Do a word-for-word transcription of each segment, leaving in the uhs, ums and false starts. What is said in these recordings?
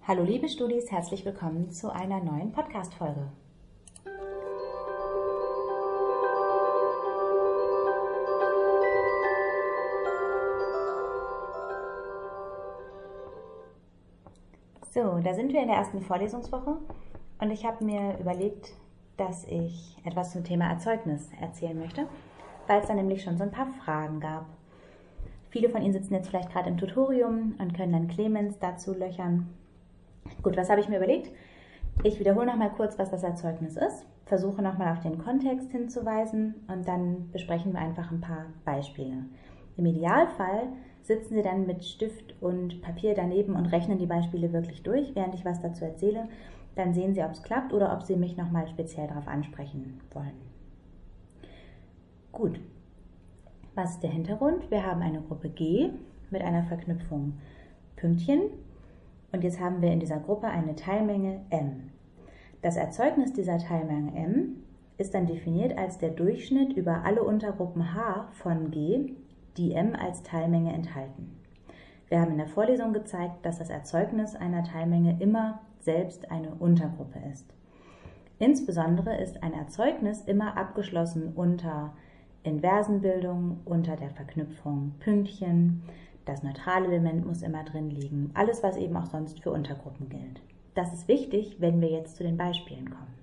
Hallo liebe Studis, herzlich willkommen zu einer neuen Podcast-Folge. So, da sind wir in der ersten Vorlesungswoche und ich habe mir überlegt, dass ich etwas zum Thema Erzeugnis erzählen möchte, weil es da nämlich schon so ein paar Fragen gab. Viele von Ihnen sitzen jetzt vielleicht gerade im Tutorium und können dann Clemens dazu löchern. Gut, was habe ich mir überlegt? Ich wiederhole nochmal kurz, was das Erzeugnis ist, versuche nochmal auf den Kontext hinzuweisen und dann besprechen wir einfach ein paar Beispiele. Im Idealfall sitzen Sie dann mit Stift und Papier daneben und rechnen die Beispiele wirklich durch, während ich was dazu erzähle. Dann sehen Sie, ob es klappt oder ob Sie mich nochmal speziell darauf ansprechen wollen. Gut, was ist der Hintergrund? Wir haben eine Gruppe G mit einer Verknüpfung Pünktchen. Und jetzt haben wir in dieser Gruppe eine Teilmenge M. Das Erzeugnis dieser Teilmenge M ist dann definiert als der Durchschnitt über alle Untergruppen H von G, die M als Teilmenge enthalten. Wir haben in der Vorlesung gezeigt, dass das Erzeugnis einer Teilmenge immer selbst eine Untergruppe ist. Insbesondere ist ein Erzeugnis immer abgeschlossen unter Inversenbildung, unter der Verknüpfung Pünktchen. Das neutrale Element muss immer drin liegen. Alles, was eben auch sonst für Untergruppen gilt. Das ist wichtig, wenn wir jetzt zu den Beispielen kommen.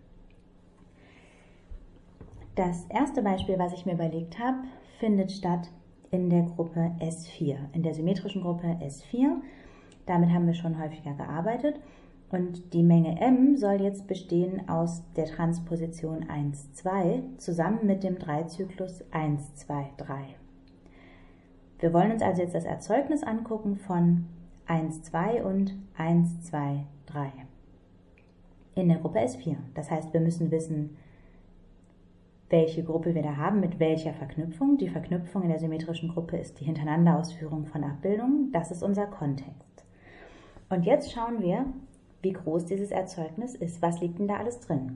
Das erste Beispiel, was ich mir überlegt habe, findet statt in der Gruppe S vier, in der symmetrischen Gruppe S vier. Damit haben wir schon häufiger gearbeitet. Und die Menge M soll jetzt bestehen aus der Transposition eins, zwei zusammen mit dem Dreizyklus eins, zwei, drei. Wir wollen uns also jetzt das Erzeugnis angucken von eins, zwei und eins, zwei, drei in der Gruppe S vier. Das heißt, wir müssen wissen, welche Gruppe wir da haben, mit welcher Verknüpfung. Die Verknüpfung in der symmetrischen Gruppe ist die Hintereinanderausführung von Abbildungen. Das ist unser Kontext. Und jetzt schauen wir, wie groß dieses Erzeugnis ist. Was liegt denn da alles drin?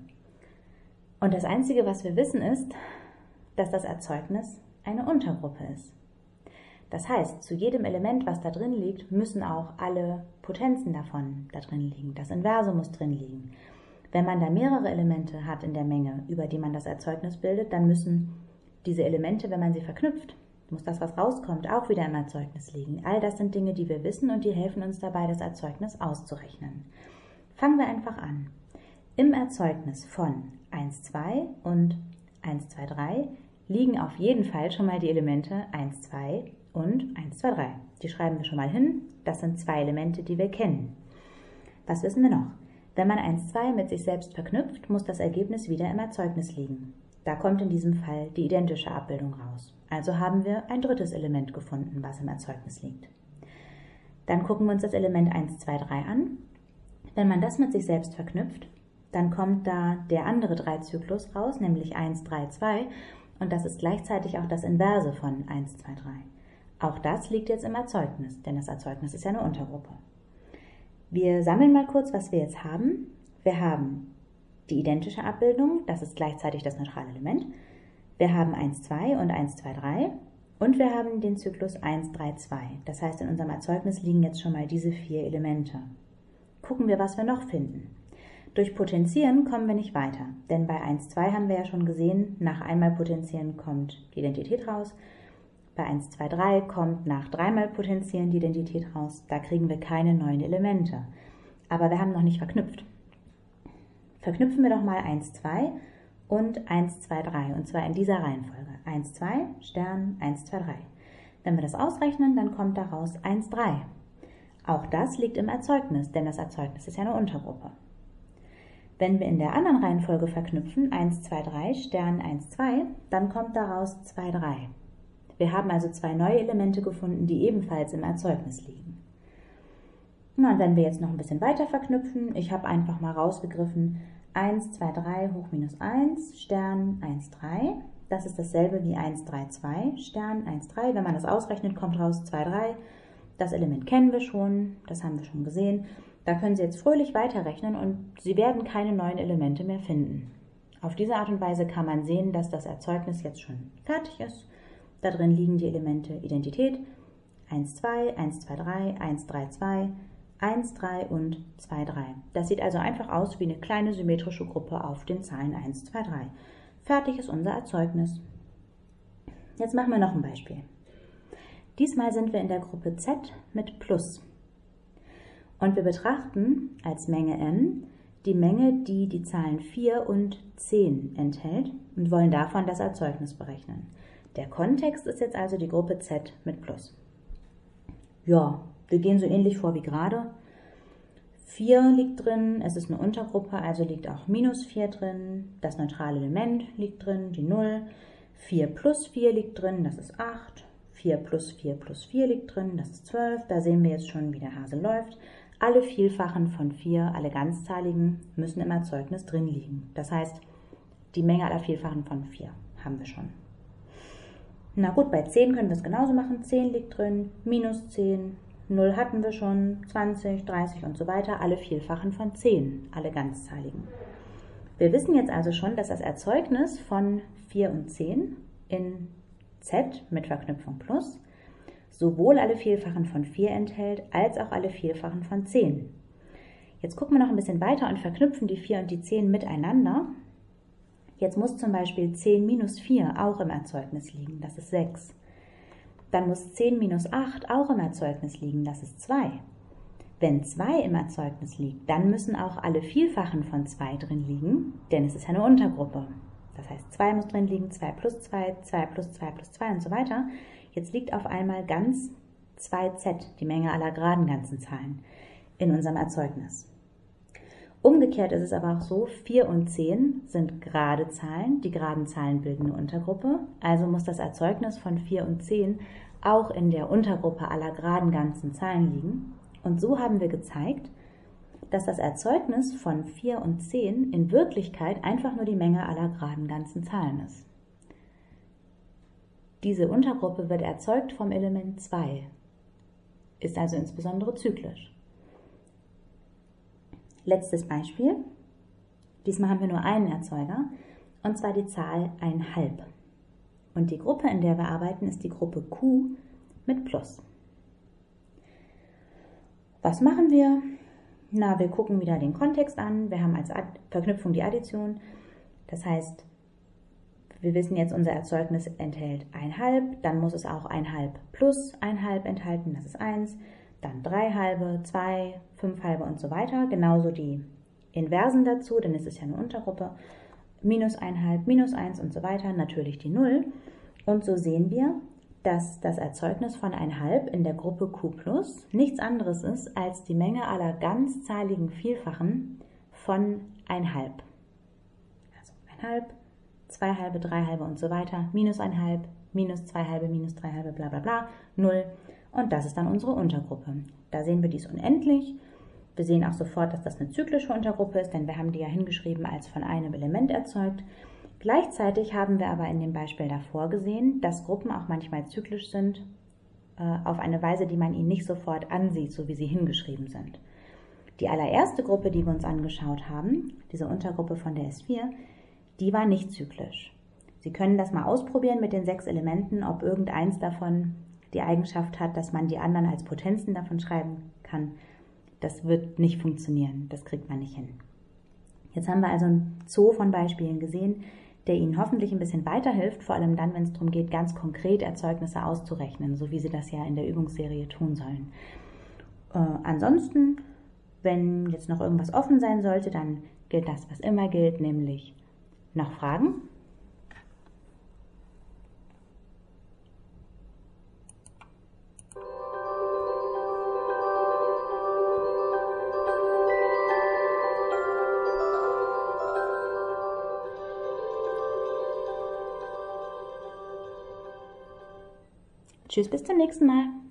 Und das Einzige, was wir wissen, ist, dass das Erzeugnis eine Untergruppe ist. Das heißt, zu jedem Element, was da drin liegt, müssen auch alle Potenzen davon da drin liegen. Das Inverse muss drin liegen. Wenn man da mehrere Elemente hat in der Menge, über die man das Erzeugnis bildet, dann müssen diese Elemente, wenn man sie verknüpft, muss das, was rauskommt, auch wieder im Erzeugnis liegen. All das sind Dinge, die wir wissen und die helfen uns dabei, das Erzeugnis auszurechnen. Fangen wir einfach an. Im Erzeugnis von eins, zwei und eins, zwei, drei liegen auf jeden Fall schon mal die Elemente eins, zwei und eins, zwei, drei. Die schreiben wir schon mal hin. Das sind zwei Elemente, die wir kennen. Was wissen wir noch? Wenn man eins, zwei mit sich selbst verknüpft, muss das Ergebnis wieder im Erzeugnis liegen. Da kommt in diesem Fall die identische Abbildung raus. Also haben wir ein drittes Element gefunden, was im Erzeugnis liegt. Dann gucken wir uns das Element eins, zwei, drei an. Wenn man das mit sich selbst verknüpft, dann kommt da der andere Dreizyklus raus, nämlich eins, drei, zwei. Und das ist gleichzeitig auch das Inverse von eins, zwei, drei. Auch das liegt jetzt im Erzeugnis, denn das Erzeugnis ist ja eine Untergruppe. Wir sammeln mal kurz, was wir jetzt haben. Wir haben die identische Abbildung, das ist gleichzeitig das neutrale Element. Wir haben eins, zwei und eins, zwei, drei und wir haben den Zyklus eins, drei, zwei. Das heißt, in unserem Erzeugnis liegen jetzt schon mal diese vier Elemente. Gucken wir, was wir noch finden. Durch Potenzieren kommen wir nicht weiter, denn bei eins, zwei haben wir ja schon gesehen, nach einmal Potenzieren kommt die Identität raus. Bei eins, zwei, drei kommt nach dreimal Potenzieren die Identität raus. Da kriegen wir keine neuen Elemente. Aber wir haben noch nicht verknüpft. Verknüpfen wir doch mal eins, zwei und eins, zwei, drei. Und zwar in dieser Reihenfolge. eins, zwei, Stern, eins, zwei, drei. Wenn wir das ausrechnen, dann kommt daraus eins, drei. Auch das liegt im Erzeugnis, denn das Erzeugnis ist ja eine Untergruppe. Wenn wir in der anderen Reihenfolge verknüpfen, eins, zwei, drei, Stern, eins, zwei, dann kommt daraus zwei, drei. Wir haben also zwei neue Elemente gefunden, die ebenfalls im Erzeugnis liegen. Na, und wenn wir jetzt noch ein bisschen weiter verknüpfen, ich habe einfach mal rausgegriffen, eins, zwei, drei hoch minus eins, Stern, eins, drei. Das ist dasselbe wie eins, drei, zwei, Stern, eins, drei. Wenn man das ausrechnet, kommt raus zwei, drei. Das Element kennen wir schon, das haben wir schon gesehen. Da können Sie jetzt fröhlich weiterrechnen und Sie werden keine neuen Elemente mehr finden. Auf diese Art und Weise kann man sehen, dass das Erzeugnis jetzt schon fertig ist. Da drin liegen die Elemente Identität eins, zwei, eins, zwei, drei, eins, drei, zwei eins, drei und zwei, drei. Das sieht also einfach aus wie eine kleine symmetrische Gruppe auf den Zahlen eins, zwei, drei. Fertig ist unser Erzeugnis. Jetzt machen wir noch ein Beispiel. Diesmal sind wir in der Gruppe Z mit Plus. Und wir betrachten als Menge M die Menge, die die Zahlen vier und zehn enthält und wollen davon das Erzeugnis berechnen. Der Kontext ist jetzt also die Gruppe Z mit Plus. Ja, wir gehen so ähnlich vor wie gerade. vier liegt drin, es ist eine Untergruppe, also liegt auch minus vier drin. Das neutrale Element liegt drin, die null. vier plus vier liegt drin, das ist acht. vier plus vier plus vier liegt drin, das ist zwölf. Da sehen wir jetzt schon, wie der Hase läuft. Alle Vielfachen von vier, alle ganzzahligen, müssen im Erzeugnis drin liegen. Das heißt, die Menge aller Vielfachen von vier haben wir schon. Na gut, bei zehn können wir es genauso machen. zehn liegt drin, minus zehn, null hatten wir schon, zwanzig, dreißig und so weiter. Alle Vielfachen von zehn, alle ganzzahligen. Wir wissen jetzt also schon, dass das Erzeugnis von vier und zehn in Z mit Verknüpfung Plus sowohl alle Vielfachen von vier enthält, als auch alle Vielfachen von zehn. Jetzt gucken wir noch ein bisschen weiter und verknüpfen die vier und die zehn miteinander. Jetzt muss zum Beispiel zehn minus vier auch im Erzeugnis liegen, das ist sechs. Dann muss zehn minus acht auch im Erzeugnis liegen, das ist zwei. Wenn zwei im Erzeugnis liegt, dann müssen auch alle Vielfachen von zwei drin liegen, denn es ist ja eine Untergruppe. Das heißt, zwei muss drin liegen, zwei plus zwei, zwei plus zwei plus zwei und so weiter. Jetzt liegt auf einmal ganz zwei Z, die Menge aller geraden ganzen Zahlen, in unserem Erzeugnis. Umgekehrt ist es aber auch so, vier und zehn sind gerade Zahlen, die geraden Zahlen bilden eine Untergruppe, also muss das Erzeugnis von vier und zehn auch in der Untergruppe aller geraden ganzen Zahlen liegen. Und so haben wir gezeigt, dass das Erzeugnis von vier und zehn in Wirklichkeit einfach nur die Menge aller geraden ganzen Zahlen ist. Diese Untergruppe wird erzeugt vom Element zwei, ist also insbesondere zyklisch. Letztes Beispiel. Diesmal haben wir nur einen Erzeuger, und zwar die Zahl eins Komma fünf. Und die Gruppe, in der wir arbeiten, ist die Gruppe Q mit Plus. Was machen wir? Na, wir gucken wieder den Kontext an. Wir haben als Verknüpfung die Addition. Das heißt, wir wissen jetzt, unser Erzeugnis enthält eins Komma fünf, dann muss es auch eins Komma fünf plus eins Komma fünf enthalten, das ist eins, dann drei halbe, zwei, fünf halbe und so weiter. Genauso die Inversen dazu, denn es ist ja eine Untergruppe, minus eins Komma fünf, minus eins und so weiter, natürlich die null. Und so sehen wir, dass das Erzeugnis von eins Komma fünf in der Gruppe Q plus nichts anderes ist als die Menge aller ganzzahligen Vielfachen von eins Komma fünf. Also eins Komma fünf, zwei halbe, drei halbe und so weiter, minus eins Komma fünf, minus zwei halbe, minus drei halbe, bla bla bla, null. Und das ist dann unsere Untergruppe. Da sehen wir, die ist unendlich. Wir sehen auch sofort, dass das eine zyklische Untergruppe ist, denn wir haben die ja hingeschrieben als von einem Element erzeugt. Gleichzeitig haben wir aber in dem Beispiel davor gesehen, dass Gruppen auch manchmal zyklisch sind, äh, auf eine Weise, die man ihnen nicht sofort ansieht, so wie sie hingeschrieben sind. Die allererste Gruppe, die wir uns angeschaut haben, diese Untergruppe von der S vier, die war nicht zyklisch. Sie können das mal ausprobieren mit den sechs Elementen, ob irgendeins davon die Eigenschaft hat, dass man die anderen als Potenzen davon schreiben kann. Das wird nicht funktionieren, das kriegt man nicht hin. Jetzt haben wir also einen Zoo von Beispielen gesehen, der Ihnen hoffentlich ein bisschen weiterhilft, vor allem dann, wenn es darum geht, ganz konkret Erzeugnisse auszurechnen, so wie Sie das ja in der Übungsserie tun sollen. Äh, ansonsten, wenn jetzt noch irgendwas offen sein sollte, dann gilt das, was immer gilt, nämlich noch Fragen? Tschüss, bis zum nächsten Mal.